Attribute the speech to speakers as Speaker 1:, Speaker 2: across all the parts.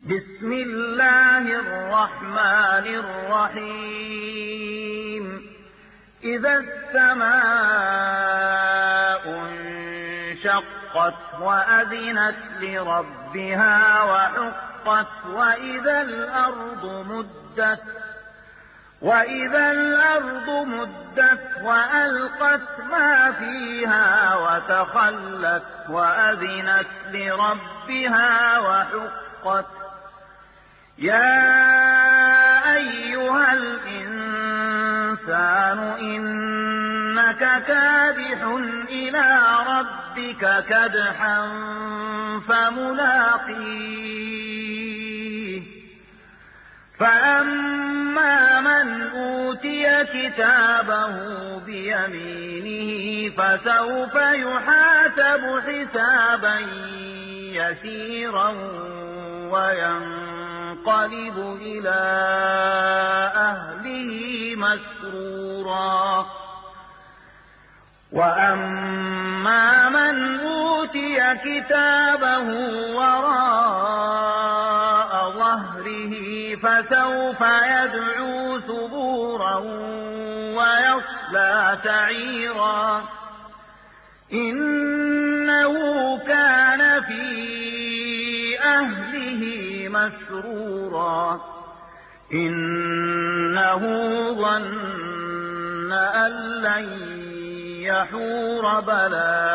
Speaker 1: بسم الله الرحمن الرحيم إذا السماء انشقت وأذنت لربها وحقت وإذا الأرض مدت وألقت ما فيها وتخلت وأذنت لربها وحقت يا أيها الإنسان إنك كادح إلى ربك كدحا فملاقيه فأما من أوتي كتابه بيمينه فسوف يحاسب حسابا يسيرا وينقلب إلى أهله مسرورا وأما من أوتي كتابه وراء ظهره فسوف يدعو ثبورا ويصلى سعيرا إنه كان في أهله مسرورا إنه ظن أن لن يحور بلى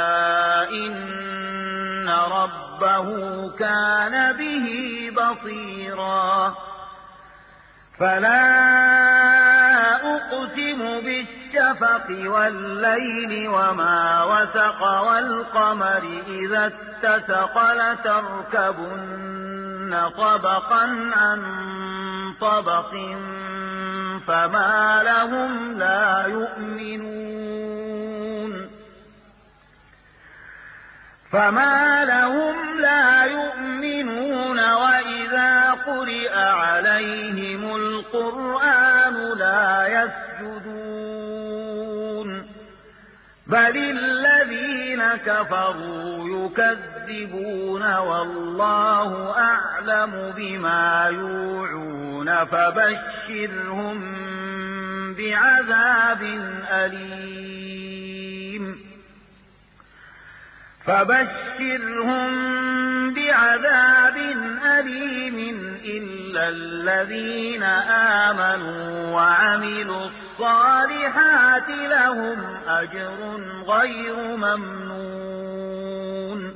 Speaker 1: إن ربه كان به بصيرا فلا أقسم بالشفق والليل وما وسق والقمر إذا اتسق لتركبن طبقا عن طبق فما لهم لا يؤمنون وإذا قرئ عليهم القرآن لا يسجدون بل الذين كفروا يكذبون والله أعلم بما يوعون فبشرهم بعذاب أليم إلا الذين آمنوا وعملوا الصالحات لهم أجر غير ممنون